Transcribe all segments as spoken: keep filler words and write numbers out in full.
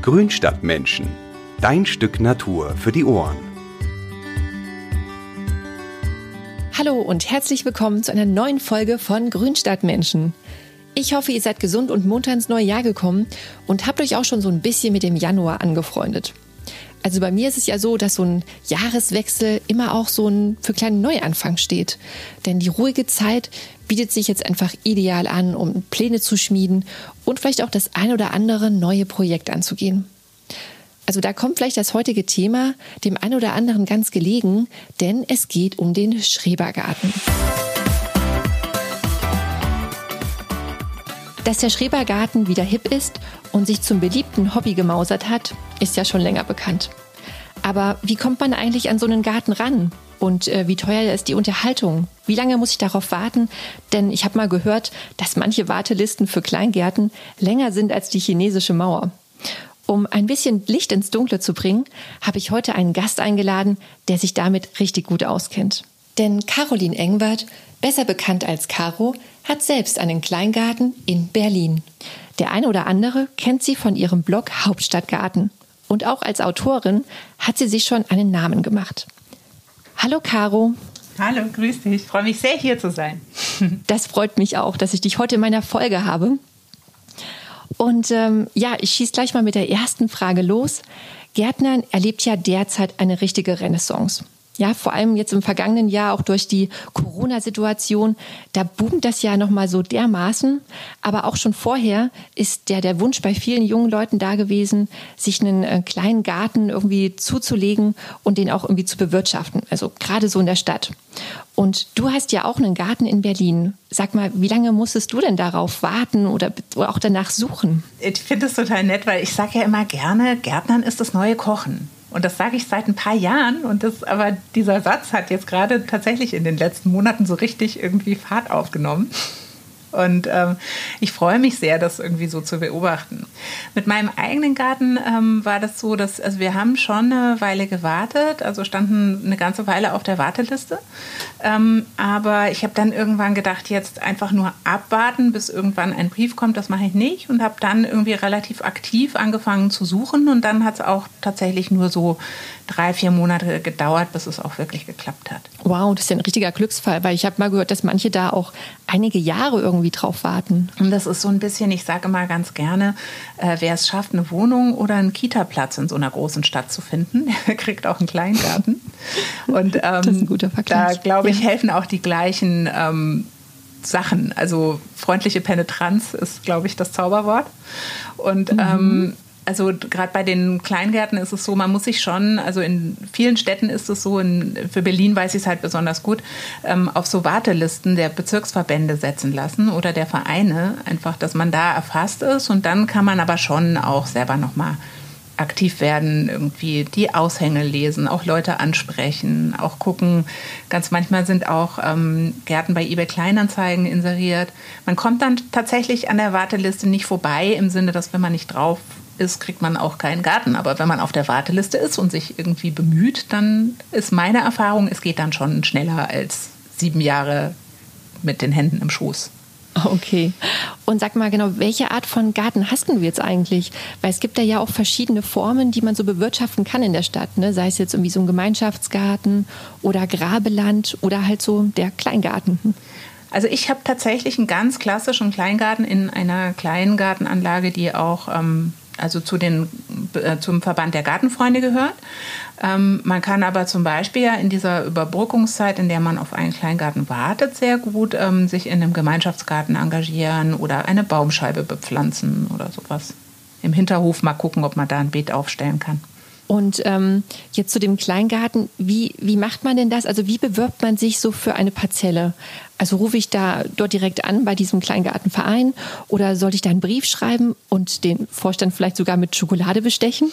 Grünstadtmenschen. Dein Stück Natur für die Ohren. Hallo und herzlich willkommen zu einer neuen Folge von Grünstadtmenschen. Ich hoffe, ihr seid gesund und munter ins neue Jahr gekommen und habt euch auch schon so ein bisschen mit dem Januar angefreundet. Also bei mir ist es ja so, dass so ein Jahreswechsel immer auch so ein für kleinen Neuanfang steht. Denn die ruhige Zeit bietet sich jetzt einfach ideal an, um Pläne zu schmieden und vielleicht auch das ein oder andere neue Projekt anzugehen. Also da kommt vielleicht das heutige Thema dem einen oder anderen ganz gelegen, denn es geht um den Schrebergarten. Dass der Schrebergarten wieder hip ist und sich zum beliebten Hobby gemausert hat, ist ja schon länger bekannt. Aber wie kommt man eigentlich an so einen Garten ran? Und äh, wie teuer ist die Unterhaltung? Wie lange muss ich darauf warten? Denn ich habe mal gehört, dass manche Wartelisten für Kleingärten länger sind als die chinesische Mauer. Um ein bisschen Licht ins Dunkle zu bringen, habe ich heute einen Gast eingeladen, der sich damit richtig gut auskennt. Denn Caroline Engwart, besser bekannt als Caro, hat selbst einen Kleingarten in Berlin. Der eine oder andere kennt sie von ihrem Blog Hauptstadtgarten. Und auch als Autorin hat sie sich schon einen Namen gemacht. Hallo Caro. Hallo, grüß dich. Ich freue mich sehr, hier zu sein. Das freut mich auch, dass ich dich heute in meiner Folge habe. Und ähm, ja, ich schieße gleich mal mit der ersten Frage los. Gärtnern erlebt ja derzeit eine richtige Renaissance. Ja, vor allem jetzt im vergangenen Jahr auch durch die Corona-Situation, da boomt das ja nochmal so dermaßen. Aber auch schon vorher ist der, der Wunsch bei vielen jungen Leuten da gewesen, sich einen äh, kleinen Garten irgendwie zuzulegen und den auch irgendwie zu bewirtschaften. Also gerade so in der Stadt. Und du hast ja auch einen Garten in Berlin. Sag mal, wie lange musstest du denn darauf warten oder, oder auch danach suchen? Ich finde es total nett, weil ich sage ja immer gerne, Gärtnern ist das neue Kochen. Und das sage ich seit ein paar Jahren. Und das, aber dieser Satz hat jetzt gerade tatsächlich in den letzten Monaten so richtig irgendwie Fahrt aufgenommen. Und ähm, ich freue mich sehr, das irgendwie so zu beobachten. Mit meinem eigenen Garten ähm, war das so, dass also wir haben schon eine Weile gewartet, also standen eine ganze Weile auf der Warteliste. Ähm, aber ich habe dann irgendwann gedacht, jetzt einfach nur abwarten, bis irgendwann ein Brief kommt, das mache ich nicht. Und habe dann irgendwie relativ aktiv angefangen zu suchen. Und dann hat es auch tatsächlich nur so drei, vier Monate gedauert, bis es auch wirklich geklappt hat. Wow, das ist ja ein richtiger Glücksfall, weil ich habe mal gehört, dass manche da auch einige Jahre irgendwie drauf warten. Und das ist so ein bisschen, ich sage immer ganz gerne, äh, wer es schafft, eine Wohnung oder einen Kita-Platz in so einer großen Stadt zu finden, der kriegt auch einen Kleingarten. Und ähm, das ist ein guter Vergleich. Da, glaube ich, ja. helfen auch die gleichen ähm, Sachen. Also freundliche Penetranz ist, glaube ich, das Zauberwort. Und mhm. ähm, Also gerade bei den Kleingärten ist es so, man muss sich schon, also in vielen Städten ist es so, in, für Berlin weiß ich es halt besonders gut, ähm, auf so Wartelisten der Bezirksverbände setzen lassen oder der Vereine, einfach, dass man da erfasst ist. Und dann kann man aber schon auch selber nochmal aktiv werden, irgendwie die Aushänge lesen, auch Leute ansprechen, auch gucken. Ganz manchmal sind auch ähm, Gärten bei eBay Kleinanzeigen inseriert. Man kommt dann tatsächlich an der Warteliste nicht vorbei, im Sinne, dass wenn man nicht drauf ist, kriegt man auch keinen Garten. Aber wenn man auf der Warteliste ist und sich irgendwie bemüht, dann ist meine Erfahrung, es geht dann schon schneller als sieben Jahre mit den Händen im Schoß. Okay. Und sag mal genau, welche Art von Garten hast du jetzt eigentlich? Weil es gibt da ja auch verschiedene Formen, die man so bewirtschaften kann in der Stadt, ne? Sei es jetzt irgendwie so ein Gemeinschaftsgarten oder Grabeland oder halt so der Kleingarten. Also ich habe tatsächlich einen ganz klassischen Kleingarten in einer Kleingartenanlage, die auch ähm, also zu den, äh, zum Verband der Gartenfreunde gehört. Ähm, man kann aber zum Beispiel ja in dieser Überbrückungszeit, in der man auf einen Kleingarten wartet, sehr gut ähm, sich in einem Gemeinschaftsgarten engagieren oder eine Baumscheibe bepflanzen oder sowas. Im Hinterhof mal gucken, ob man da ein Beet aufstellen kann. Und ähm, jetzt zu dem Kleingarten, wie, wie macht man denn das? Also wie bewirbt man sich so für eine Parzelle? Also rufe ich da dort direkt an bei diesem Kleingartenverein oder sollte ich da einen Brief schreiben und den Vorstand vielleicht sogar mit Schokolade bestechen?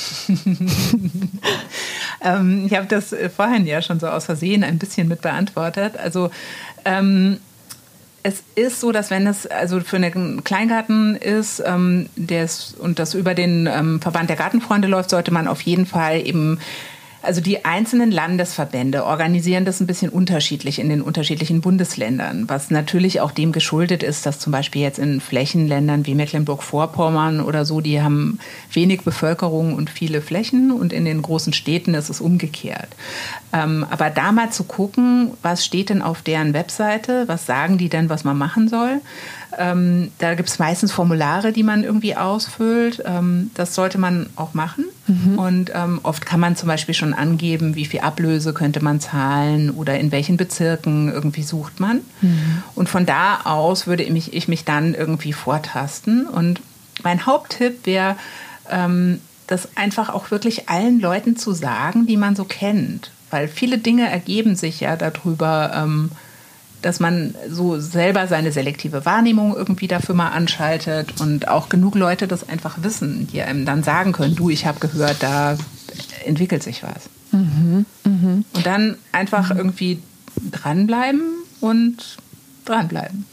ähm, ich habe das vorhin ja schon so aus Versehen ein bisschen mit beantwortet. Also ähm, es ist so, dass wenn es also für einen Kleingarten ist, ähm, der ist und das über den ähm, Verband der Gartenfreunde läuft, sollte man auf jeden Fall eben Also die einzelnen Landesverbände organisieren das ein bisschen unterschiedlich in den unterschiedlichen Bundesländern, was natürlich auch dem geschuldet ist, dass zum Beispiel jetzt in Flächenländern wie Mecklenburg-Vorpommern oder so, die haben wenig Bevölkerung und viele Flächen und in den großen Städten ist es umgekehrt. Ähm, aber da mal zu gucken, was steht denn auf deren Webseite, was sagen die denn, was man machen soll. Ähm, da gibt es meistens Formulare, die man irgendwie ausfüllt. Ähm, das sollte man auch machen. Mhm. Und ähm, oft kann man zum Beispiel schon angeben, wie viel Ablöse könnte man zahlen oder in welchen Bezirken irgendwie sucht man. Mhm. Und von da aus würde ich mich, ich mich dann irgendwie vortasten. Und mein Haupttipp wäre, ähm, das einfach auch wirklich allen Leuten zu sagen, die man so kennt. Weil viele Dinge ergeben sich ja darüber, ähm, dass man so selber seine selektive Wahrnehmung irgendwie dafür mal anschaltet und auch genug Leute das einfach wissen, die einem dann sagen können, du, ich habe gehört, da entwickelt sich was. Mhm, mh. Und dann einfach mhm. irgendwie dranbleiben und dranbleiben.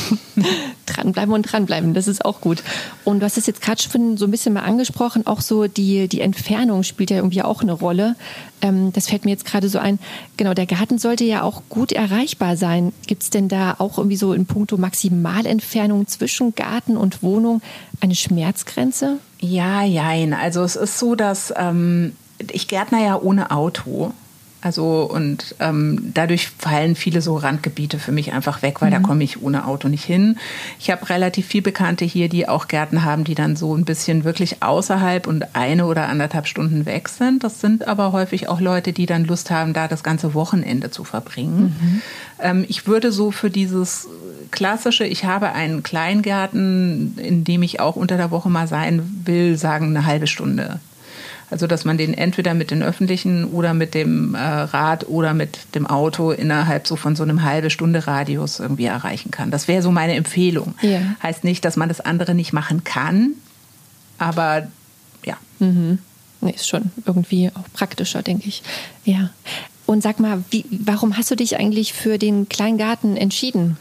Dranbleiben und dranbleiben, das ist auch gut. Und du hast es jetzt gerade schon so ein bisschen mal angesprochen, auch so die, die Entfernung spielt ja irgendwie auch eine Rolle. Ähm, das fällt mir jetzt gerade so ein. Genau, der Garten sollte ja auch gut erreichbar sein. Gibt es denn da auch irgendwie so in puncto Maximalentfernung zwischen Garten und Wohnung eine Schmerzgrenze? Ja, jein. Also es ist so, dass ähm, ich gärtner ja ohne Auto. Also und ähm, dadurch fallen viele so Randgebiete für mich einfach weg, weil mhm. da komme ich ohne Auto nicht hin. Ich habe relativ viele Bekannte hier, die auch Gärten haben, die dann so ein bisschen wirklich außerhalb und eine oder anderthalb Stunden weg sind. Das sind aber häufig auch Leute, die dann Lust haben, da das ganze Wochenende zu verbringen. Mhm. Ähm, ich würde so für dieses klassische, ich habe einen Kleingarten, in dem ich auch unter der Woche mal sein will, sagen eine halbe Stunde. Also dass man den entweder mit den Öffentlichen oder mit dem äh, Rad oder mit dem Auto innerhalb so von so einem halbe Stunde Radius irgendwie erreichen kann. Das wäre so meine Empfehlung. Ja. Heißt nicht, dass man das andere nicht machen kann, aber ja. Mhm. Nee, ist schon irgendwie auch praktischer, denke ich. Ja. Und sag mal, wie, warum hast du dich eigentlich für den Kleingarten entschieden?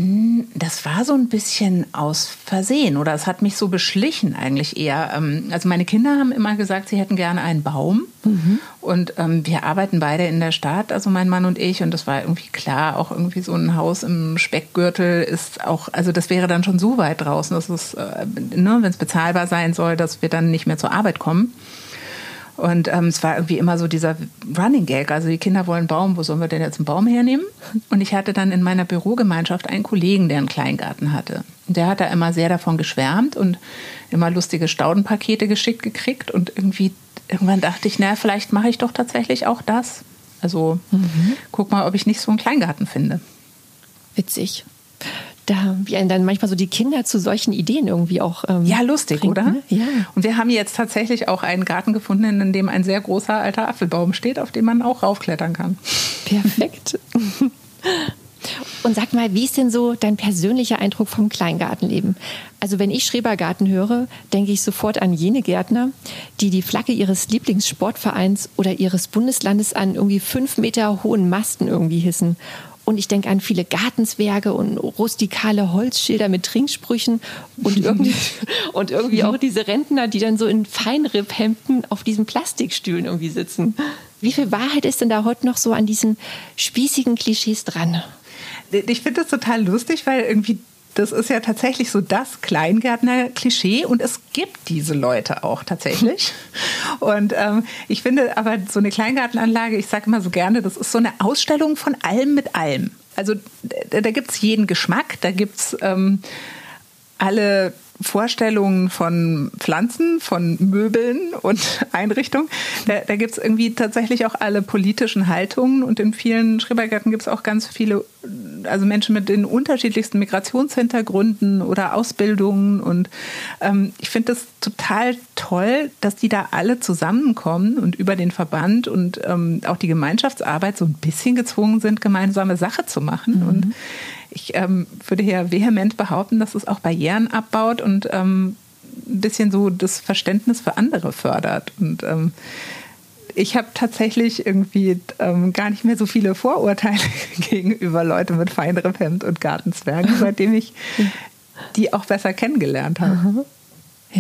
Das war so ein bisschen aus Versehen oder es hat mich so beschlichen eigentlich eher. Also meine Kinder haben immer gesagt, sie hätten gerne einen Baum mhm. und ähm, wir arbeiten beide in der Stadt, also mein Mann und ich, und das war irgendwie klar, auch irgendwie so ein Haus im Speckgürtel ist auch, also das wäre dann schon so weit draußen, dass es, äh, ne, wenn es bezahlbar sein soll, dass wir dann nicht mehr zur Arbeit kommen. Und ähm, es war irgendwie immer so dieser Running Gag, also die Kinder wollen einen Baum, wo sollen wir denn jetzt einen Baum hernehmen? Und ich hatte dann in meiner Bürogemeinschaft einen Kollegen, der einen Kleingarten hatte. Und der hat da immer sehr davon geschwärmt und immer lustige Staudenpakete geschickt gekriegt. Und irgendwie irgendwann dachte ich, na, vielleicht mache ich doch tatsächlich auch das. Also mhm. guck mal, ob ich nicht so einen Kleingarten finde. Witzig. Da, wie einen dann manchmal so die Kinder zu solchen Ideen irgendwie auch ähm, ja, lustig, bringen, oder? Ne? Ja. Und wir haben jetzt tatsächlich auch einen Garten gefunden, in dem ein sehr großer alter Apfelbaum steht, auf den man auch raufklettern kann. Perfekt. Und sag mal, wie ist denn so dein persönlicher Eindruck vom Kleingartenleben? Also wenn ich Schrebergarten höre, denke ich sofort an jene Gärtner, die die Flagge ihres Lieblingssportvereins oder ihres Bundeslandes an irgendwie fünf Meter hohen Masten irgendwie hissen. Und ich denke an viele Gartenzwerge und rustikale Holzschilder mit Trinksprüchen und irgendwie, und irgendwie auch diese Rentner, die dann so in Feinripphemden auf diesen Plastikstühlen irgendwie sitzen. Wie viel Wahrheit ist denn da heute noch so an diesen spießigen Klischees dran? Ich finde das total lustig, weil irgendwie das ist ja tatsächlich so das Kleingärtner-Klischee und es gibt diese Leute auch tatsächlich. Und ähm, ich finde aber so eine Kleingartenanlage, ich sage immer so gerne, das ist so eine Ausstellung von allem mit allem. Also da, da gibt es jeden Geschmack, da gibt es ähm, alle Vorstellungen von Pflanzen, von Möbeln und Einrichtungen. Da, da gibt es irgendwie tatsächlich auch alle politischen Haltungen und in vielen Schrebergärten gibt es auch ganz viele, also Menschen mit den unterschiedlichsten Migrationshintergründen oder Ausbildungen und ähm, ich finde das total toll, dass die da alle zusammenkommen und über den Verband und ähm, auch die Gemeinschaftsarbeit so ein bisschen gezwungen sind, gemeinsame Sache zu machen. Mhm. Und ich ähm, würde hier vehement behaupten, dass es auch Barrieren abbaut und ähm, ein bisschen so das Verständnis für andere fördert. Und ähm, ich habe tatsächlich irgendwie ähm, gar nicht mehr so viele Vorurteile gegenüber Leuten mit Feinripphemd und Gartenzwergen, seitdem ich die auch besser kennengelernt habe. Ja.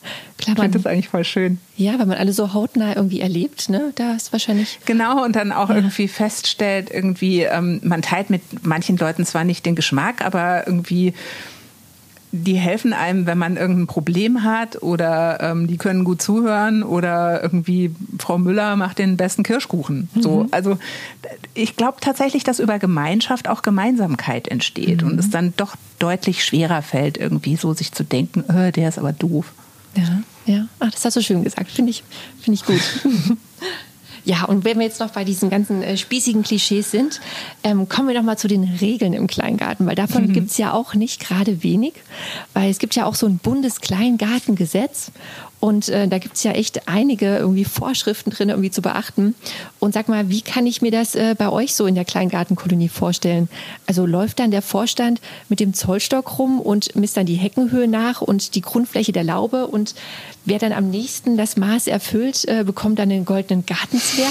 Klar, ich finde das eigentlich voll schön. Ja, weil man alle so hautnah irgendwie erlebt, ne? Da ist wahrscheinlich... Genau, und dann auch ja. irgendwie feststellt, irgendwie, ähm, man teilt mit manchen Leuten zwar nicht den Geschmack, aber irgendwie die helfen einem, wenn man irgendein Problem hat oder ähm, die können gut zuhören oder irgendwie Frau Müller macht den besten Kirschkuchen. Mhm. So, also ich glaube tatsächlich, dass über Gemeinschaft auch Gemeinsamkeit entsteht mhm. und es dann doch deutlich schwerer fällt, irgendwie so sich zu denken, äh, der ist aber doof. Ja, ja. Ach, das hast du schön gesagt. Finde ich, finde ich gut. Ja, und wenn wir jetzt noch bei diesen ganzen äh, spießigen Klischees sind, ähm, kommen wir noch mal zu den Regeln im Kleingarten, weil davon mhm. gibt es ja auch nicht gerade wenig, weil es gibt ja auch so ein Bundeskleingartengesetz und äh, da gibt es ja echt einige irgendwie Vorschriften drin irgendwie zu beachten. Und sag mal, wie kann ich mir das äh, bei euch so in der Kleingartenkolonie vorstellen? Also läuft dann der Vorstand mit dem Zollstock rum und misst dann die Heckenhöhe nach und die Grundfläche der Laube und wer dann am nächsten das Maß erfüllt, äh, bekommt dann den goldenen Gartenzwerg?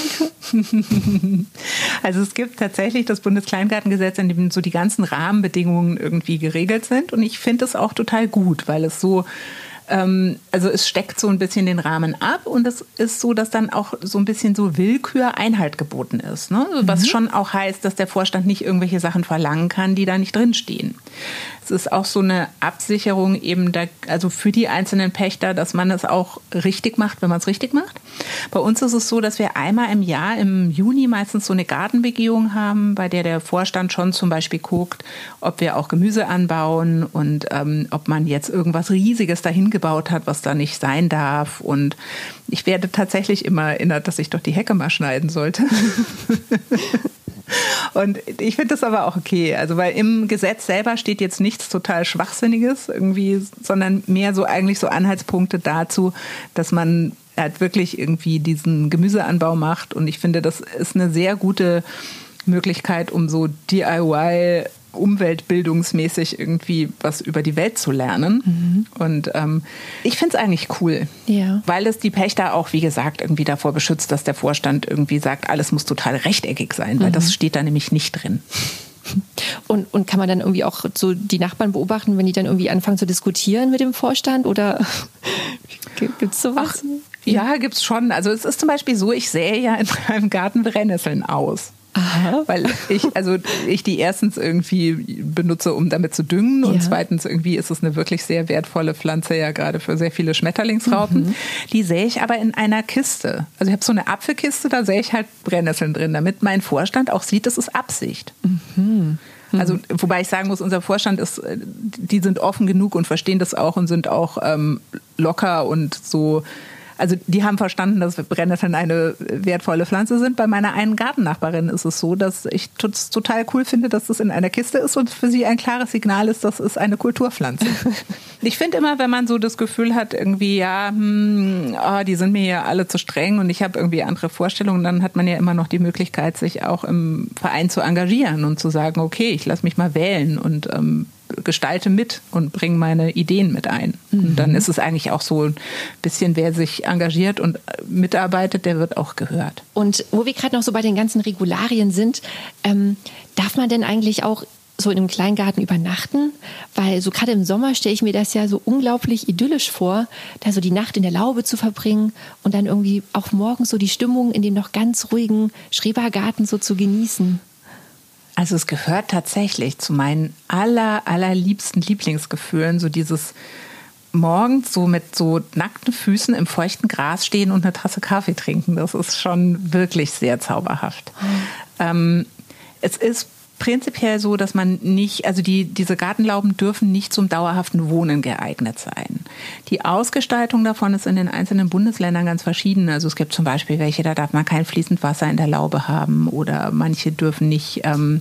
Also es gibt tatsächlich das Bundeskleingartengesetz, in dem so die ganzen Rahmenbedingungen irgendwie geregelt sind und ich finde es auch total gut, weil es so also es steckt so ein bisschen den Rahmen ab und es ist so, dass dann auch so ein bisschen so Willkür Einhalt geboten ist. Ne? Was mhm. schon auch heißt, dass der Vorstand nicht irgendwelche Sachen verlangen kann, die da nicht drinstehen. Es ist auch so eine Absicherung eben da, also für die einzelnen Pächter, dass man es auch richtig macht, wenn man es richtig macht. Bei uns ist es so, dass wir einmal im Jahr im Juni meistens so eine Gartenbegehung haben, bei der der Vorstand schon zum Beispiel guckt, ob wir auch Gemüse anbauen und ähm, ob man jetzt irgendwas Riesiges dahin gebaut hat, was da nicht sein darf. Und ich werde tatsächlich immer erinnert, dass ich doch die Hecke mal schneiden sollte. Und ich finde das aber auch okay, also weil im Gesetz selber steht jetzt nichts total Schwachsinniges irgendwie, sondern mehr so eigentlich so Anhaltspunkte dazu, dass man halt wirklich irgendwie diesen Gemüseanbau macht. Und ich finde, das ist eine sehr gute Möglichkeit, um so D I Y umweltbildungsmäßig irgendwie was über die Welt zu lernen. Mhm. Und ähm, ich finde es eigentlich cool, ja. weil es die Pächter auch, wie gesagt, irgendwie davor beschützt, dass der Vorstand irgendwie sagt, alles muss total rechteckig sein, weil mhm. das steht da nämlich nicht drin. Und, und kann man dann irgendwie auch so die Nachbarn beobachten, wenn die dann irgendwie anfangen zu diskutieren mit dem Vorstand oder gibt es sowas? Ach, ja, gibt es schon. Also es ist zum Beispiel so, ich sähe ja in meinem Garten Brennnesseln aus. Aha. Weil ich, also ich die erstens irgendwie benutze, um damit zu düngen und ja. zweitens irgendwie ist es eine wirklich sehr wertvolle Pflanze, ja gerade für sehr viele Schmetterlingsraupen. Mhm. Die sähe ich aber in einer Kiste. Also ich habe so eine Apfelkiste, da sähe ich halt Brennnesseln drin, damit mein Vorstand auch sieht, das ist Absicht. Mhm. Also, wobei ich sagen muss, unser Vorstand ist, die sind offen genug und verstehen das auch und sind auch ähm, locker und so. Also die haben verstanden, dass Brennnesseln eine wertvolle Pflanze sind. Bei meiner einen Gartennachbarin ist es so, dass ich es total cool finde, dass das in einer Kiste ist und für sie ein klares Signal ist, das ist eine Kulturpflanze. Ich finde immer, wenn man so das Gefühl hat, irgendwie, ja, hm, oh, die sind mir ja alle zu streng und ich habe irgendwie andere Vorstellungen, dann hat man ja immer noch die Möglichkeit, sich auch im Verein zu engagieren und zu sagen, okay, ich lasse mich mal wählen und ähm, gestalte mit und bringe meine Ideen mit ein. Mhm. Und dann ist es eigentlich auch so ein bisschen, wer sich engagiert und mitarbeitet, der wird auch gehört. Und wo wir gerade noch so bei den ganzen Regularien sind, ähm, darf man denn eigentlich auch so in einem Kleingarten übernachten? Weil so gerade im Sommer stelle ich mir das ja so unglaublich idyllisch vor, da so die Nacht in der Laube zu verbringen und dann irgendwie auch morgens so die Stimmung in dem noch ganz ruhigen Schrebergarten so zu genießen. Also es gehört tatsächlich zu meinen aller, allerliebsten Lieblingsgefühlen, so dieses morgens so mit so nackten Füßen im feuchten Gras stehen und eine Tasse Kaffee trinken. Das ist schon wirklich sehr zauberhaft. Mhm. Ähm, es ist prinzipiell so, dass man nicht, also die, diese Gartenlauben dürfen nicht zum dauerhaften Wohnen geeignet sein. Die Ausgestaltung davon ist in den einzelnen Bundesländern ganz verschieden. Also es gibt zum Beispiel welche, da darf man kein fließend Wasser in der Laube haben oder manche dürfen nicht, ähm,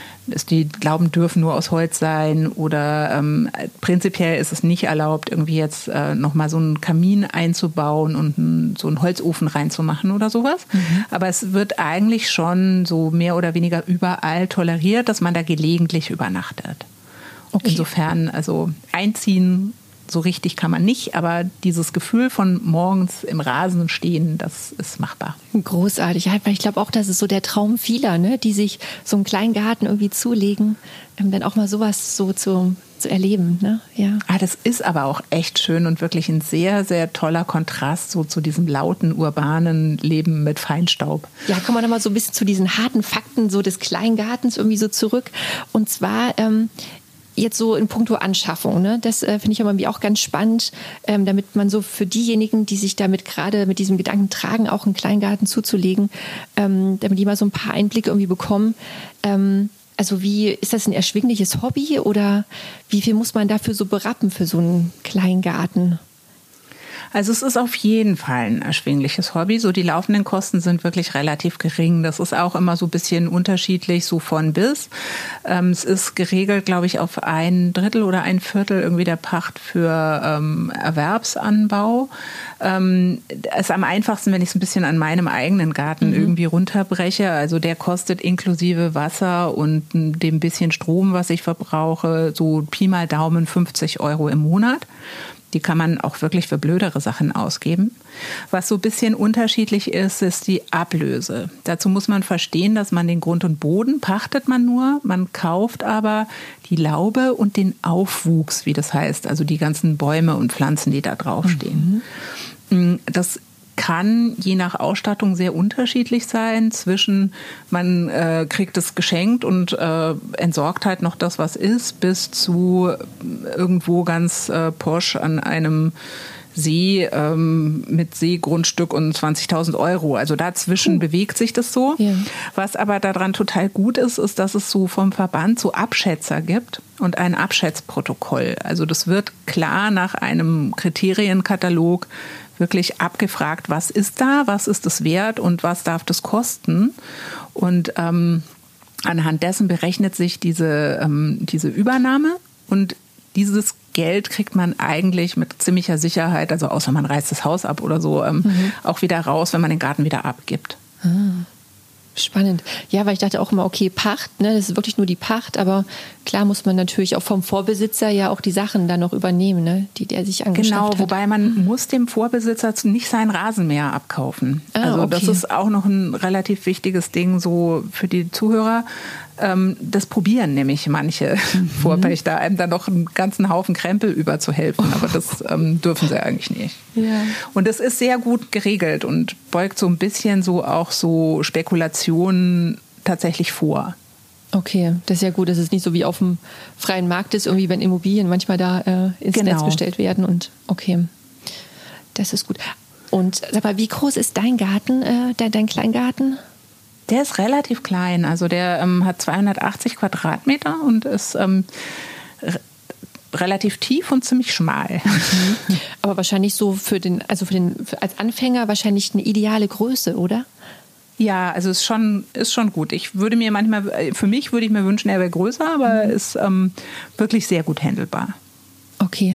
die Lauben dürfen nur aus Holz sein oder ähm, prinzipiell ist es nicht erlaubt, irgendwie jetzt äh, nochmal so einen Kamin einzubauen und ein, so einen Holzofen reinzumachen oder sowas. Mhm. Aber es wird eigentlich schon so mehr oder weniger überall toleriert, dass man da gelegentlich übernachtet. Okay. Insofern, also einziehen so richtig kann man nicht, aber dieses Gefühl von morgens im Rasen stehen, das ist machbar. Großartig. Ja, ich glaube auch, das ist so der Traum vieler, ne, die sich so einen kleinen Garten irgendwie zulegen, ähm, dann auch mal sowas so zu zu erleben. Ne? Ja. Ah, das ist aber auch echt schön und wirklich ein sehr, sehr toller Kontrast so zu diesem lauten, urbanen Leben mit Feinstaub. Ja, kommen wir nochmal so ein bisschen zu diesen harten Fakten so des Kleingartens irgendwie so zurück. Und zwar ähm, jetzt so in puncto Anschaffung. Ne? Das äh, finde ich aber irgendwie auch ganz spannend, ähm, damit man so für diejenigen, die sich damit gerade mit diesem Gedanken tragen, auch einen Kleingarten zuzulegen, ähm, damit die mal so ein paar Einblicke irgendwie bekommen. Ähm, also wie, ist das ein erschwingliches Hobby oder wie viel muss man dafür so berappen für so einen Kleingarten? Also es ist auf jeden Fall ein erschwingliches Hobby. So die laufenden Kosten sind wirklich relativ gering. Das ist auch immer so ein bisschen unterschiedlich, so von bis. Ähm, es ist geregelt, glaube ich, auf ein Drittel oder ein Viertel irgendwie der Pacht für ähm, Erwerbsanbau. Ähm, es ist am einfachsten, wenn ich es ein bisschen an meinem eigenen Garten mhm. irgendwie runterbreche. Also der kostet inklusive Wasser und dem bisschen Strom, was ich verbrauche, so Pi mal Daumen fünfzig Euro im Monat. Die kann man auch wirklich für blödere Sachen ausgeben. Was so ein bisschen unterschiedlich ist, ist die Ablöse. Dazu muss man verstehen, dass man den Grund und Boden pachtet man nur. Man kauft aber die Laube und den Aufwuchs, wie das heißt. Also die ganzen Bäume und Pflanzen, die da draufstehen. Mhm. Das kann je nach Ausstattung sehr unterschiedlich sein. Zwischen man äh, kriegt es geschenkt und äh, entsorgt halt noch das, was ist, bis zu irgendwo ganz äh, posch an einem See ähm, mit Seegrundstück und zwanzigtausend Euro. Also dazwischen uh. bewegt sich das so. Ja. Was aber daran total gut ist, ist, dass es so vom Verband so Abschätzer gibt und ein Abschätzprotokoll. Also das wird klar nach einem Kriterienkatalog wirklich abgefragt, was ist da, was ist das wert und was darf das kosten. Und ähm, anhand dessen berechnet sich diese, ähm, diese Übernahme und dieses Geld kriegt man eigentlich mit ziemlicher Sicherheit, also außer man reißt das Haus ab oder so, ähm, mhm. auch wieder raus, wenn man den Garten wieder abgibt. Ah. Spannend. Ja, weil ich dachte auch immer, okay, Pacht, ne, das ist wirklich nur die Pacht, aber klar muss man natürlich auch vom Vorbesitzer ja auch die Sachen dann noch übernehmen, ne, die der sich angeschafft genau, hat. Genau, wobei man mhm. muss dem Vorbesitzer nicht seinen Rasenmäher abkaufen. Ah, also okay. Das ist auch noch ein relativ wichtiges Ding so für die Zuhörer. Das probieren nämlich manche mhm. Vorpächter, einem dann noch einen ganzen Haufen Krempel überzuhelfen, aber das ähm, dürfen sie eigentlich nicht. Ja. Und es ist sehr gut geregelt und beugt so ein bisschen so auch so Spekulationen tatsächlich vor. Okay, das ist ja gut, dass es nicht so wie auf dem freien Markt ist, irgendwie wenn Immobilien manchmal da äh, ins genau. Netz gestellt werden und okay, das ist gut. Und sag mal, wie groß ist dein Garten, äh, dein, dein Kleingarten? Der ist relativ klein, also der ähm, hat zweihundertachtzig Quadratmeter und ist ähm, r- relativ tief und ziemlich schmal. Mhm. Aber wahrscheinlich so für den, also für den, für als Anfänger wahrscheinlich eine ideale Größe, oder? Ja, also ist schon, ist schon gut. Ich würde mir manchmal, für mich würde ich mir wünschen, er wäre größer, aber mhm. ist ähm, wirklich sehr gut handelbar. Okay.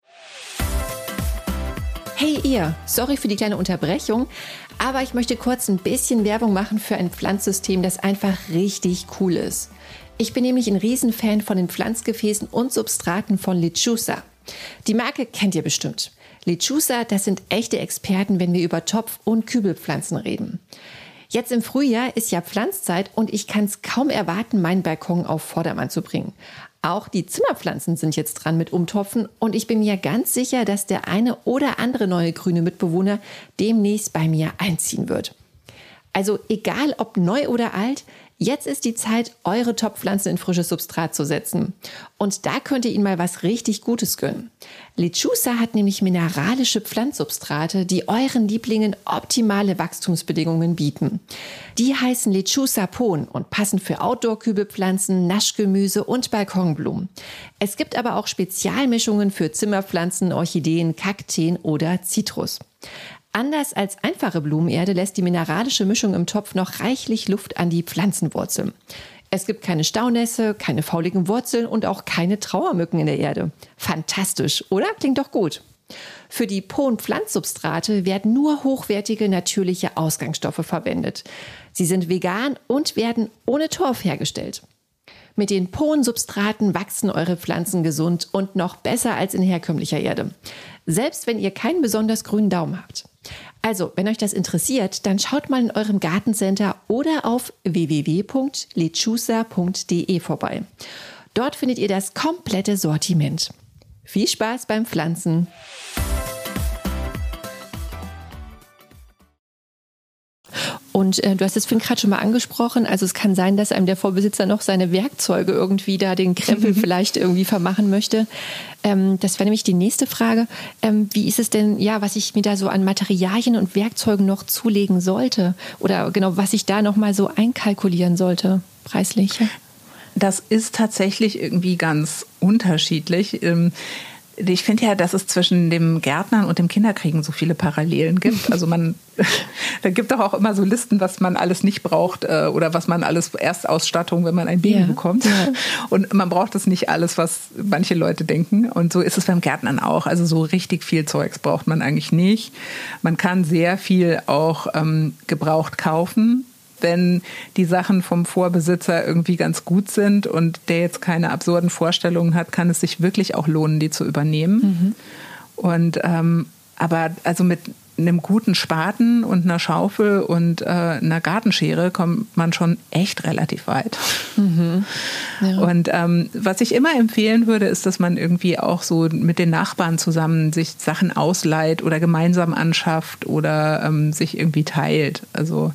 Hey ihr, sorry für die kleine Unterbrechung, aber ich möchte kurz ein bisschen Werbung machen für ein Pflanzsystem, das einfach richtig cool ist. Ich bin nämlich ein Riesenfan von den Pflanzgefäßen und Substraten von Lechusa. Die Marke kennt ihr bestimmt. Lechusa, das sind echte Experten, wenn wir über Topf- und Kübelpflanzen reden. Jetzt im Frühjahr ist ja Pflanzzeit und ich kann es kaum erwarten, meinen Balkon auf Vordermann zu bringen. Auch die Zimmerpflanzen sind jetzt dran mit Umtopfen und ich bin mir ganz sicher, dass der eine oder andere neue grüne Mitbewohner demnächst bei mir einziehen wird. Also egal ob neu oder alt, jetzt ist die Zeit, eure Topfpflanzen in frisches Substrat zu setzen. Und da könnt ihr ihnen mal was richtig Gutes gönnen. Lechusa hat nämlich mineralische Pflanzsubstrate, die euren Lieblingen optimale Wachstumsbedingungen bieten. Die heißen Lechusa Pon und passen für Outdoor-Kübelpflanzen, Naschgemüse und Balkonblumen. Es gibt aber auch Spezialmischungen für Zimmerpflanzen, Orchideen, Kakteen oder Zitrus. Anders als einfache Blumenerde lässt die mineralische Mischung im Topf noch reichlich Luft an die Pflanzenwurzeln. Es gibt keine Staunässe, keine fauligen Wurzeln und auch keine Trauermücken in der Erde. Fantastisch, oder? Klingt doch gut. Für die Pon-Pflanzsubstrate werden nur hochwertige natürliche Ausgangsstoffe verwendet. Sie sind vegan und werden ohne Torf hergestellt. Mit den Pon-Substraten wachsen eure Pflanzen gesund und noch besser als in herkömmlicher Erde. Selbst wenn ihr keinen besonders grünen Daumen habt. Also, wenn euch das interessiert, dann schaut mal in eurem Gartencenter oder auf w w w punkt lechusa punkt d e vorbei. Dort findet ihr das komplette Sortiment. Viel Spaß beim Pflanzen! Und äh, du hast es vorhin gerade schon mal angesprochen, also es kann sein, dass einem der Vorbesitzer noch seine Werkzeuge irgendwie da den Krempel mhm. vielleicht irgendwie vermachen möchte. Ähm, das wäre nämlich die nächste Frage. Ähm, wie ist es denn, ja, was ich mir da so an Materialien und Werkzeugen noch zulegen sollte? Oder genau, was ich da noch mal so einkalkulieren sollte, preislich? Das ist tatsächlich irgendwie ganz unterschiedlich. Ähm, Ich finde ja, dass es zwischen dem Gärtnern und dem Kinderkriegen so viele Parallelen gibt. Also man, da gibt doch auch immer so Listen, was man alles nicht braucht äh, oder was man alles Erstausstattung, wenn man ein Baby ja. bekommt. Ja. Und man braucht das nicht alles, was manche Leute denken. Und so ist es beim Gärtnern auch. Also so richtig viel Zeugs braucht man eigentlich nicht. Man kann sehr viel auch ähm, gebraucht kaufen, wenn die Sachen vom Vorbesitzer irgendwie ganz gut sind und der jetzt keine absurden Vorstellungen hat, kann es sich wirklich auch lohnen, die zu übernehmen. Mhm. Und ähm, aber also mit einem guten Spaten und einer Schaufel und äh, einer Gartenschere kommt man schon echt relativ weit. Mhm. Ja. Und ähm, was ich immer empfehlen würde, ist, dass man irgendwie auch so mit den Nachbarn zusammen sich Sachen ausleiht oder gemeinsam anschafft oder ähm, sich irgendwie teilt. Also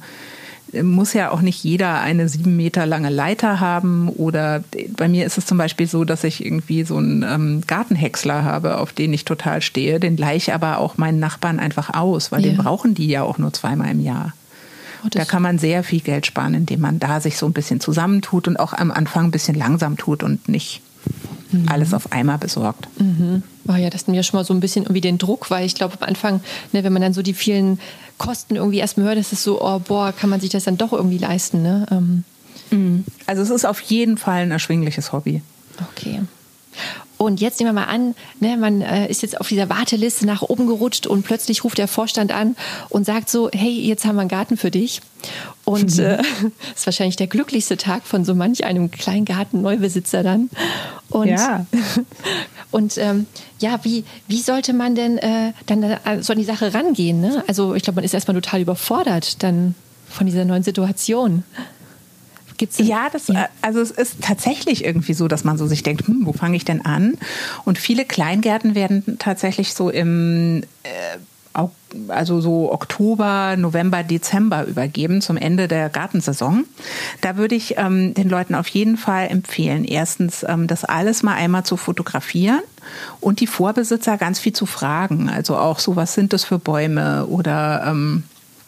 muss ja auch nicht jeder eine sieben Meter lange Leiter haben oder bei mir ist es zum Beispiel so, dass ich irgendwie so einen ähm, Gartenhäcksler habe, auf den ich total stehe. Den leihe ich aber auch meinen Nachbarn einfach aus, weil ja. den brauchen die ja auch nur zweimal im Jahr. Oh, da kann man sehr viel Geld sparen, indem man da sich so ein bisschen zusammentut und auch am Anfang ein bisschen langsam tut und nicht mhm. alles auf einmal besorgt. Mhm. Oh ja, das nimmt ja schon mal so ein bisschen irgendwie den Druck, weil ich glaube am Anfang, ne, wenn man dann so die vielen Kosten irgendwie erstmal hört, ist es so, oh boah, kann man sich das dann doch irgendwie leisten, ne? Ähm. Also es ist auf jeden Fall ein erschwingliches Hobby. Okay. Und jetzt nehmen wir mal an, ne, man äh, ist jetzt auf dieser Warteliste nach oben gerutscht und plötzlich ruft der Vorstand an und sagt so, hey, jetzt haben wir einen Garten für dich. Und mhm. äh, das ist wahrscheinlich der glücklichste Tag von so manch einem Kleingarten-Neubesitzer dann. Und, ja. und ähm, ja, wie, wie sollte man denn äh, dann äh, so an die Sache rangehen? Ne? Also ich glaube, man ist erstmal total überfordert dann von dieser neuen Situation. Gibt's ja, das, ja, also es ist tatsächlich irgendwie so, dass man so sich denkt, hm, wo fange ich denn an? Und viele Kleingärten werden tatsächlich so im äh, also so Oktober, November, Dezember übergeben zum Ende der Gartensaison. Da würde ich ähm, den Leuten auf jeden Fall empfehlen, erstens ähm, das alles mal einmal zu fotografieren und die Vorbesitzer ganz viel zu fragen. Also auch so, was sind das für Bäume oder ähm,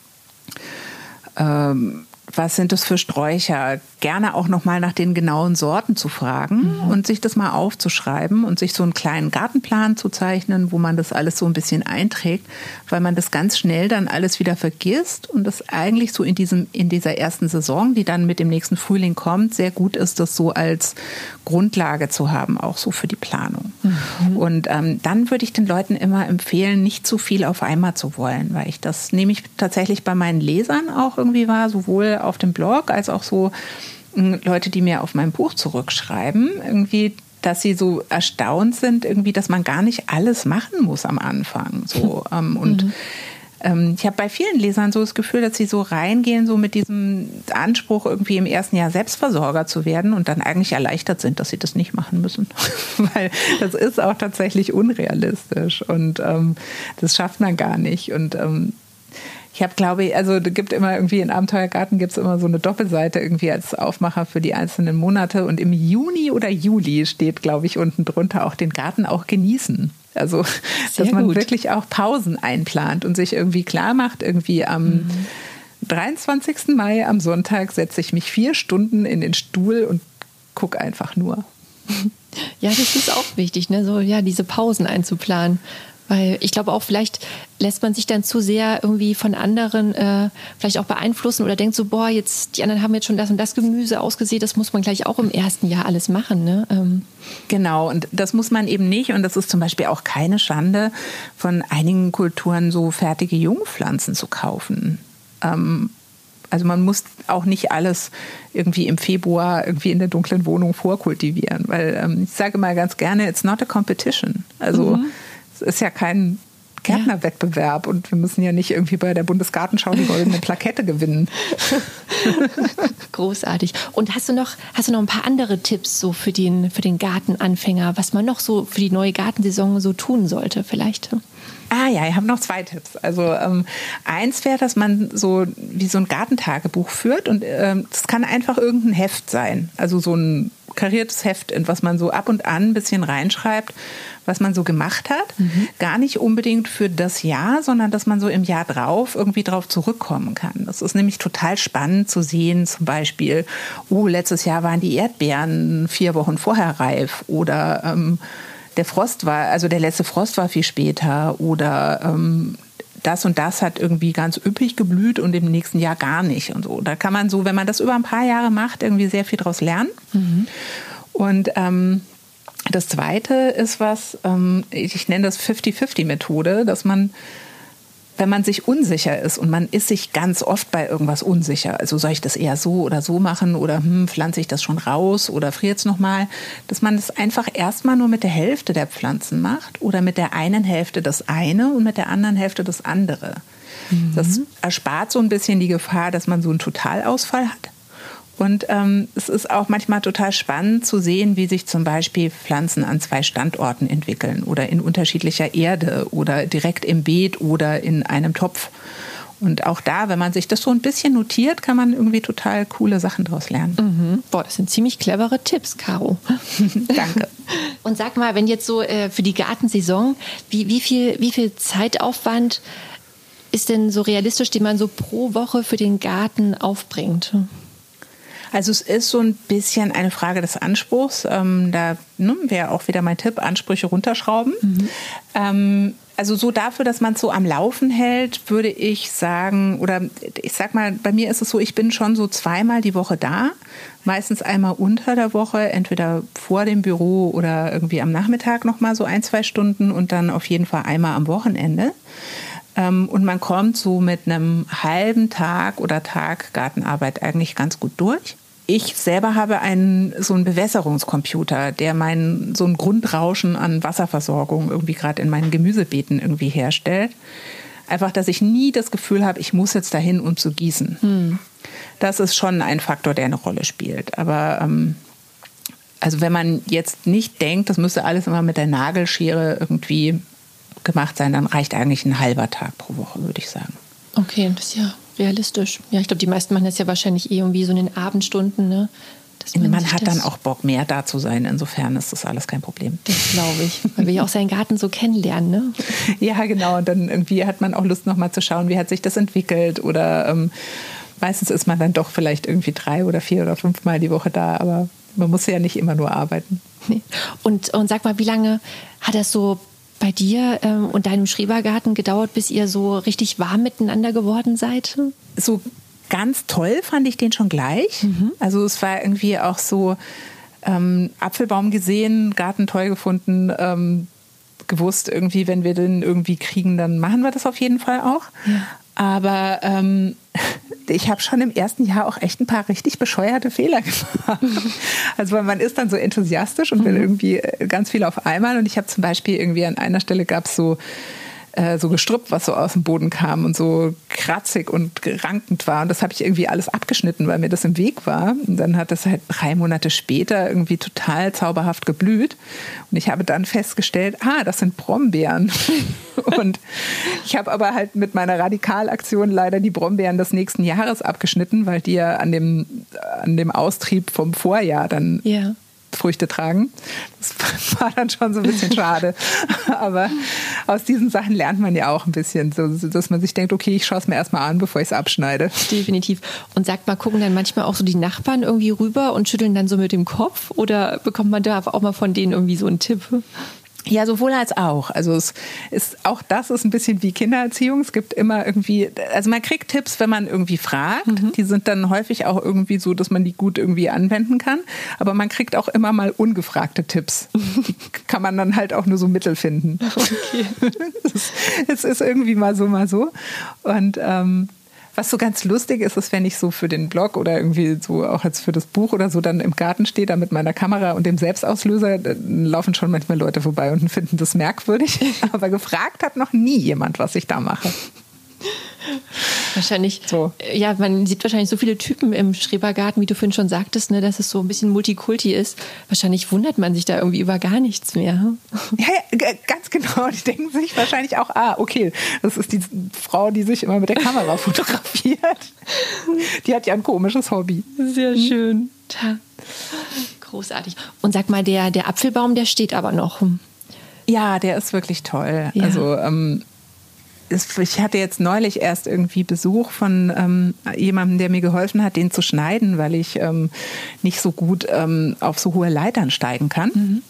ähm, was sind das für Sträucher? Gerne auch noch mal nach den genauen Sorten zu fragen mhm. und sich das mal aufzuschreiben und sich so einen kleinen Gartenplan zu zeichnen, wo man das alles so ein bisschen einträgt, weil man das ganz schnell dann alles wieder vergisst und das eigentlich so in diesem in dieser ersten Saison, die dann mit dem nächsten Frühling kommt, sehr gut ist, das so als Grundlage zu haben, auch so für die Planung. Mhm. Und ähm, dann würde ich den Leuten immer empfehlen, nicht zu viel auf einmal zu wollen, weil ich das nämlich tatsächlich bei meinen Lesern auch irgendwie war, sowohl auf dem Blog als auch so Leute, die mir auf mein Buch zurückschreiben, irgendwie, dass sie so erstaunt sind, irgendwie, dass man gar nicht alles machen muss am Anfang. So, ähm, und mhm. ähm, ich habe bei vielen Lesern so das Gefühl, dass sie so reingehen, so mit diesem Anspruch, irgendwie im ersten Jahr Selbstversorger zu werden und dann eigentlich erleichtert sind, dass sie das nicht machen müssen. Weil das ist auch tatsächlich unrealistisch und ähm, das schafft man gar nicht. Und ähm, ich habe, glaube ich, also es gibt immer irgendwie in Abenteuergarten gibt es immer so eine Doppelseite irgendwie als Aufmacher für die einzelnen Monate und im Juni oder Juli steht, glaube ich, unten drunter auch den Garten auch genießen. Also, Sehr dass man gut. wirklich auch Pausen einplant und sich irgendwie klar macht, irgendwie am mhm. dreiundzwanzigsten Mai am Sonntag setze ich mich vier Stunden in den Stuhl und gucke einfach nur. Ja, das ist auch wichtig, ne? So, ja, diese Pausen einzuplanen. Weil ich glaube auch, vielleicht lässt man sich dann zu sehr irgendwie von anderen äh, vielleicht auch beeinflussen oder denkt so, boah, jetzt die anderen haben jetzt schon das und das Gemüse ausgesät, das muss man gleich auch im ersten Jahr alles machen. Ne? Ähm. Genau, und das muss man eben nicht. Und das ist zum Beispiel auch keine Schande, von einigen Kulturen so fertige Jungpflanzen zu kaufen. Ähm, also man muss auch nicht alles irgendwie im Februar irgendwie in der dunklen Wohnung vorkultivieren. Weil ähm, ich sage mal ganz gerne, it's not a competition. Also mhm. ist ja kein, Gärtnerwettbewerb und wir müssen ja nicht irgendwie bei der Bundesgartenschau die goldene Plakette gewinnen. Großartig. Und hast du noch, hast du noch ein paar andere Tipps so für den, für den Gartenanfänger, was man noch so für die neue Gartensaison so tun sollte vielleicht? Ah ja, ich habe noch zwei Tipps. Also ähm, eins wäre, dass man so wie so ein Gartentagebuch führt und ähm, das kann einfach irgendein Heft sein. Also so ein kariertes Heft, in was man so ab und an ein bisschen reinschreibt, was man so gemacht hat. Mhm. Gar nicht unbedingt für das Jahr, sondern dass man so im Jahr drauf irgendwie drauf zurückkommen kann. Das ist nämlich total spannend zu sehen, zum Beispiel, oh, letztes Jahr waren die Erdbeeren vier Wochen vorher reif oder ähm, der Frost war, also der letzte Frost war viel später oder ähm, das und das hat irgendwie ganz üppig geblüht und im nächsten Jahr gar nicht und so. Da kann man so, wenn man das über ein paar Jahre macht, irgendwie sehr viel draus lernen. Mhm. Und ähm, das Zweite ist was, ähm, ich nenne das fifty-fifty-Methode, dass man, wenn man sich unsicher ist und man ist sich ganz oft bei irgendwas unsicher, also soll ich das eher so oder so machen oder hm, pflanze ich das schon raus oder friert es nochmal, dass man das einfach erstmal nur mit der Hälfte der Pflanzen macht oder mit der einen Hälfte das eine und mit der anderen Hälfte das andere. Mhm. Das erspart so ein bisschen die Gefahr, dass man so einen Totalausfall hat. Und ähm, es ist auch manchmal total spannend zu sehen, wie sich zum Beispiel Pflanzen an zwei Standorten entwickeln oder in unterschiedlicher Erde oder direkt im Beet oder in einem Topf. Und auch da, wenn man sich das so ein bisschen notiert, kann man irgendwie total coole Sachen daraus lernen. Mhm. Boah, das sind ziemlich clevere Tipps, Caro. Danke. Und sag mal, wenn jetzt so äh, für die Gartensaison, wie, wie viel, wie viel Zeitaufwand ist denn so realistisch, den man so pro Woche für den Garten aufbringt? Also es ist so ein bisschen eine Frage des Anspruchs. Ähm, da ne, wäre auch wieder mein Tipp, Ansprüche runterschrauben. Mhm. Ähm, also so dafür, dass man es so am Laufen hält, würde ich sagen, oder ich sag mal, bei mir ist es so, ich bin schon so zweimal die Woche da. Meistens einmal unter der Woche, entweder vor dem Büro oder irgendwie am Nachmittag nochmal so ein, zwei Stunden und dann auf jeden Fall einmal am Wochenende. Und man kommt so mit einem halben Tag oder Tag Gartenarbeit eigentlich ganz gut durch. Ich selber habe einen, so einen Bewässerungscomputer, der mein, so ein Grundrauschen an Wasserversorgung irgendwie gerade in meinen Gemüsebeeten irgendwie herstellt. Einfach, dass ich nie das Gefühl habe, ich muss jetzt dahin, um zu gießen. Hm. Das ist schon ein Faktor, der eine Rolle spielt. Aber ähm, also wenn man jetzt nicht denkt, das müsste alles immer mit der Nagelschere irgendwie gemacht sein, dann reicht eigentlich ein halber Tag pro Woche, würde ich sagen. Okay, das ist ja realistisch. Ja, ich glaube, die meisten machen das ja wahrscheinlich eh irgendwie so in den Abendstunden, ne? Dass man man hat dann auch Bock, mehr da zu sein. Insofern ist das alles kein Problem. Das glaube ich, weil wir ja auch seinen Garten so kennenlernen, ne? Ja, genau. Und dann irgendwie hat man auch Lust, noch mal zu schauen, wie hat sich das entwickelt. Oder ähm, meistens ist man dann doch vielleicht irgendwie drei oder vier oder fünf Mal die Woche da. Aber man muss ja nicht immer nur arbeiten. Nee. Und, und sag mal, wie lange hat das so bei dir ähm, und deinem Schrebergarten gedauert, bis ihr so richtig warm miteinander geworden seid? So ganz toll fand ich den schon gleich. Mhm. Also es war irgendwie auch so ähm, Apfelbaum gesehen, Garten toll gefunden, ähm, gewusst irgendwie, wenn wir den irgendwie kriegen, dann machen wir das auf jeden Fall auch. Ja. Aber ähm, ich habe schon im ersten Jahr auch echt ein paar richtig bescheuerte Fehler gemacht. Also weil man ist dann so enthusiastisch und will irgendwie ganz viel auf einmal. Und ich habe zum Beispiel irgendwie an einer Stelle gab es so äh, so Gestrüpp, was so aus dem Boden kam und so kratzig und gerankend war. Und das habe ich irgendwie alles abgeschnitten, weil mir das im Weg war. Und dann hat das halt drei Monate später irgendwie total zauberhaft geblüht. Und ich habe dann festgestellt, ah, das sind Brombeeren. Und ich habe aber halt mit meiner Radikalaktion leider die Brombeeren des nächsten Jahres abgeschnitten, weil die ja an dem, an dem Austrieb vom Vorjahr dann ja. Früchte tragen. Das war dann schon so ein bisschen schade. Aber aus diesen Sachen lernt man ja auch ein bisschen, so, dass man sich denkt, okay, ich schaue es mir erstmal an, bevor ich es abschneide. Definitiv. Und sagt mal, gucken dann manchmal auch so die Nachbarn irgendwie rüber und schütteln dann so mit dem Kopf? Oder bekommt man da auch mal von denen irgendwie so einen Tipp? Ja, sowohl als auch. Also es ist auch das ist ein bisschen wie Kindererziehung. Es gibt immer irgendwie, also man kriegt Tipps, wenn man irgendwie fragt. Mhm. Die sind dann häufig auch irgendwie so, dass man die gut irgendwie anwenden kann. Aber man kriegt auch immer mal ungefragte Tipps. Die kann man dann halt auch nur so Mittel finden. Okay. Es ist, es ist irgendwie mal so, mal so. Und ähm, Was so ganz lustig ist, ist, wenn ich so für den Blog oder irgendwie so auch jetzt für das Buch oder so dann im Garten stehe, da mit meiner Kamera und dem Selbstauslöser, dann laufen schon manchmal Leute vorbei und finden das merkwürdig. Aber gefragt hat noch nie jemand, was ich da mache. Wahrscheinlich, so. Ja, man sieht wahrscheinlich so viele Typen im Schrebergarten, wie du vorhin schon sagtest, ne, dass es so ein bisschen Multikulti ist. Wahrscheinlich wundert man sich da irgendwie über gar nichts mehr. Ja, ja, ganz genau. Die denken sich wahrscheinlich auch, ah, okay, das ist die Frau, die sich immer mit der Kamera fotografiert. Die hat ja ein komisches Hobby. Sehr schön. Tja. Großartig. Und sag mal, der, der Apfelbaum, der steht aber noch. Ja, der ist wirklich toll. Ja. Also, ähm, ich hatte jetzt neulich erst irgendwie Besuch von ähm, jemandem, der mir geholfen hat, den zu schneiden, weil ich ähm, nicht so gut ähm, auf so hohe Leitern steigen kann. Mhm.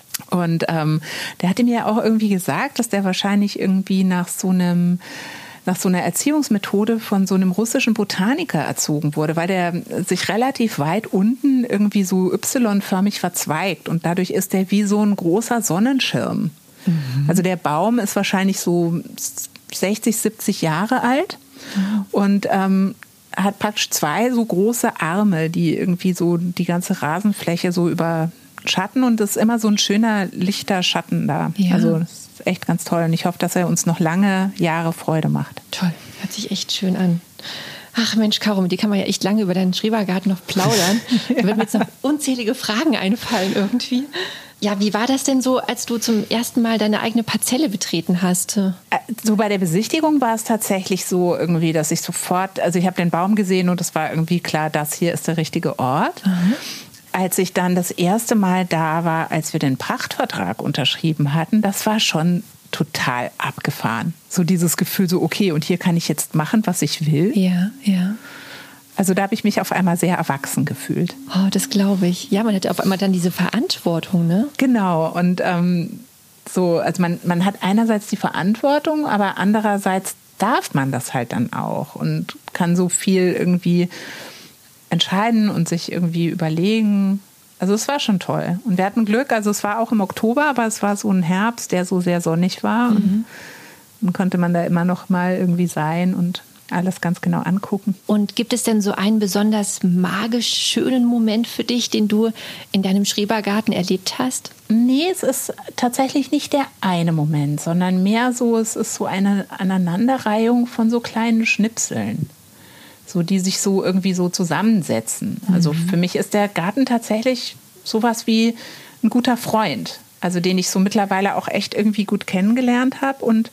Und ähm, der hatte mir auch irgendwie gesagt, dass der wahrscheinlich irgendwie nach so einem nach so einer Erziehungsmethode von so einem russischen Botaniker erzogen wurde, weil der sich relativ weit unten irgendwie so Y-förmig verzweigt und dadurch ist der wie so ein großer Sonnenschirm. Mhm. Also der Baum ist wahrscheinlich so sechzig, siebzig Jahre alt mhm. und ähm, hat praktisch zwei so große Arme, die irgendwie so die ganze Rasenfläche so überschatten und es ist immer so ein schöner, lichter Schatten da. Ja. Also das ist echt ganz toll und ich hoffe, dass er uns noch lange Jahre Freude macht. Toll, hört sich echt schön an. Ach Mensch, Caro, mit dir kann man ja echt lange über deinen Schrebergarten noch plaudern. Ja. Da werden mir jetzt noch unzählige Fragen einfallen irgendwie. Ja, wie war das denn so, als du zum ersten Mal deine eigene Parzelle betreten hast? So bei der Besichtigung war es tatsächlich so irgendwie, dass ich sofort, also ich habe den Baum gesehen und es war irgendwie klar, das hier ist der richtige Ort. Mhm. Als ich dann das erste Mal da war, als wir den Pachtvertrag unterschrieben hatten, das war schon total abgefahren. So dieses Gefühl so, okay, und hier kann ich jetzt machen, was ich will. Ja, ja. Also da habe ich mich auf einmal sehr erwachsen gefühlt. Oh, das glaube ich. Ja, man hat auf einmal dann diese Verantwortung, ne? Genau. Und ähm, so, also man, man hat einerseits die Verantwortung, aber andererseits darf man das halt dann auch und kann so viel irgendwie entscheiden und sich irgendwie überlegen. Also es war schon toll. Und wir hatten Glück, also es war auch im Oktober, aber es war so ein Herbst, der so sehr sonnig war. Mhm. Und dann konnte man da immer noch mal irgendwie sein und alles ganz genau angucken. Und gibt es denn so einen besonders magisch schönen Moment für dich, den du in deinem Schrebergarten erlebt hast? Nee, es ist tatsächlich nicht der eine Moment, sondern mehr so, es ist so eine Aneinanderreihung von so kleinen Schnipseln, so die sich so irgendwie so zusammensetzen. Mhm. Also für mich ist der Garten tatsächlich sowas wie ein guter Freund, also den ich so mittlerweile auch echt irgendwie gut kennengelernt habe und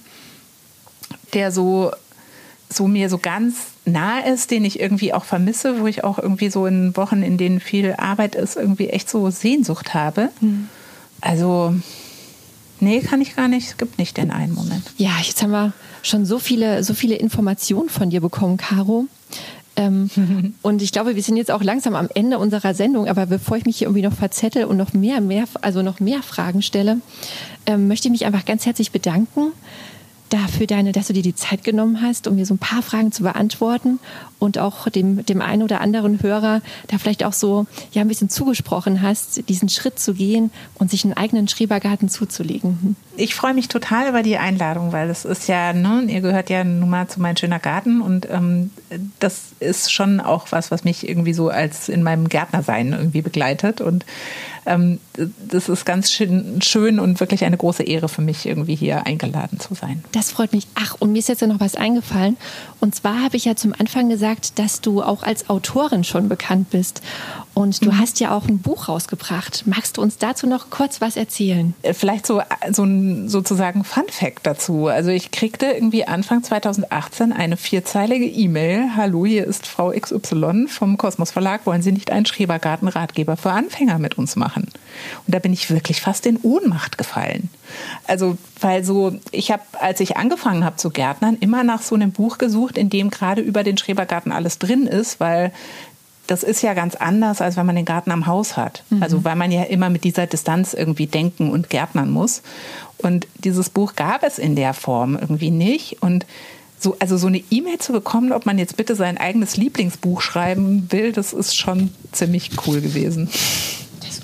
der so so mir so ganz nah ist, den ich irgendwie auch vermisse, wo ich auch irgendwie so in Wochen, in denen viel Arbeit ist, irgendwie echt so Sehnsucht habe. Mhm. Also, nee, kann ich gar nicht. Es gibt nicht den einen Moment. Ja, jetzt haben wir schon so viele, so viele Informationen von dir bekommen, Caro. Ähm, mhm. Und ich glaube, wir sind jetzt auch langsam am Ende unserer Sendung, aber bevor ich mich hier irgendwie noch verzettel und noch mehr, mehr, also noch mehr Fragen stelle, ähm, möchte ich mich einfach ganz herzlich bedanken dafür, deine, dass du dir die Zeit genommen hast, um mir so ein paar Fragen zu beantworten und auch dem, dem einen oder anderen Hörer da vielleicht auch so ja, ein bisschen zugesprochen hast, diesen Schritt zu gehen und sich einen eigenen Schrebergarten zuzulegen. Ich freue mich total über die Einladung, weil das ist ja, ne, ihr gehört ja nun mal zu Mein schöner Garten und ähm, das ist schon auch was, was mich irgendwie so als in meinem Gärtnersein irgendwie begleitet und ähm, das ist ganz schön, schön und wirklich eine große Ehre für mich, irgendwie hier eingeladen zu sein. Das freut mich. Ach, und mir ist jetzt ja noch was eingefallen. Und zwar habe ich ja zum Anfang gesagt, dass du auch als Autorin schon bekannt bist. Und du mhm. hast ja auch ein Buch rausgebracht. Magst du uns dazu noch kurz was erzählen? Vielleicht so, so ein sozusagen Fun-Fact dazu. Also ich kriegte irgendwie Anfang zweitausendachtzehn eine vierzeilige E-Mail. Hallo, hier ist Frau X Y vom Kosmos Verlag. Wollen Sie nicht einen Schrebergarten-Ratgeber für Anfänger mit uns machen? Und da bin ich wirklich fast in Ohnmacht gefallen. Also, weil so, ich habe, als ich angefangen habe zu gärtnern, immer nach so einem Buch gesucht, in dem gerade über den Schrebergarten alles drin ist, weil das ist ja ganz anders, als wenn man den Garten am Haus hat. Mhm. Also, weil man ja immer mit dieser Distanz irgendwie denken und gärtnern muss. Und dieses Buch gab es in der Form irgendwie nicht. Und so, also so eine E-Mail zu bekommen, ob man jetzt bitte sein eigenes Lieblingsbuch schreiben will, das ist schon ziemlich cool gewesen.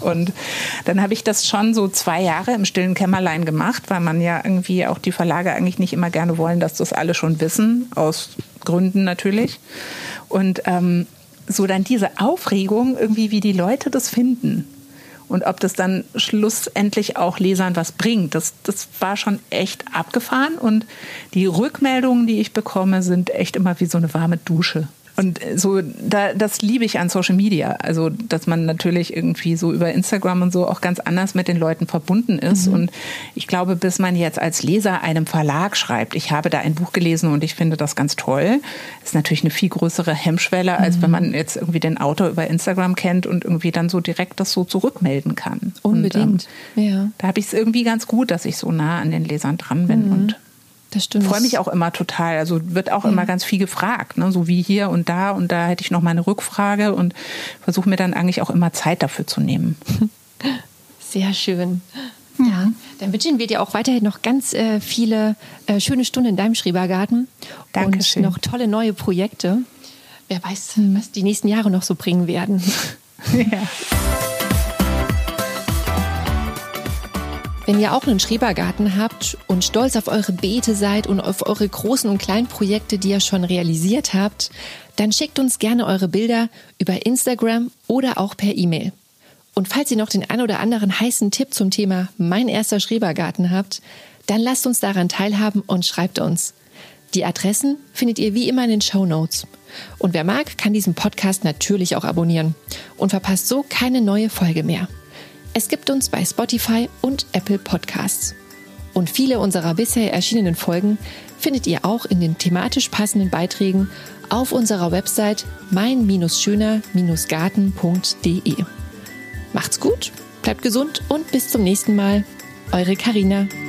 Und dann habe ich das schon so zwei Jahre im stillen Kämmerlein gemacht, weil man ja irgendwie auch die Verlage eigentlich nicht immer gerne wollen, dass das alle schon wissen, aus Gründen natürlich. Und ähm, so dann diese Aufregung irgendwie, wie die Leute das finden. Und ob das dann schlussendlich auch Lesern was bringt, das, das war schon echt abgefahren. Und die Rückmeldungen, die ich bekomme, sind echt immer wie so eine warme Dusche. Und so, da, das liebe ich an Social Media. Also, dass man natürlich irgendwie so über Instagram und so auch ganz anders mit den Leuten verbunden ist. Mhm. Und ich glaube, bis man jetzt als Leser einem Verlag schreibt, ich habe da ein Buch gelesen und ich finde das ganz toll, ist natürlich eine viel größere Hemmschwelle, als mhm. wenn man jetzt irgendwie den Autor über Instagram kennt und irgendwie dann so direkt das so zurückmelden kann. Unbedingt, und, ähm, ja. Da habe ich es irgendwie ganz gut, dass ich so nah an den Lesern dran bin mhm. und das stimmt. Ich freue mich auch immer total. Also wird auch ja. immer ganz viel gefragt, ne? So wie hier und da. Und da hätte ich noch mal eine Rückfrage und versuche mir dann eigentlich auch immer Zeit dafür zu nehmen. Sehr schön. Ja, dann wünschen wir dir auch weiterhin noch ganz äh, viele äh, schöne Stunden in deinem Schrebergarten. Dankeschön. Und noch tolle neue Projekte. Wer weiß, was die nächsten Jahre noch so bringen werden. Ja. Wenn ihr auch einen Schrebergarten habt und stolz auf eure Beete seid und auf eure großen und kleinen Projekte, die ihr schon realisiert habt, dann schickt uns gerne eure Bilder über Instagram oder auch per E-Mail. Und falls ihr noch den ein oder anderen heißen Tipp zum Thema Mein erster Schrebergarten habt, dann lasst uns daran teilhaben und schreibt uns. Die Adressen findet ihr wie immer in den Shownotes. Und wer mag, kann diesen Podcast natürlich auch abonnieren und verpasst so keine neue Folge mehr. Es gibt uns bei Spotify und Apple Podcasts. Und viele unserer bisher erschienenen Folgen findet ihr auch in den thematisch passenden Beiträgen auf unserer Website mein Schöner Garten punkt de. Macht's gut, bleibt gesund und bis zum nächsten Mal. Eure Carina.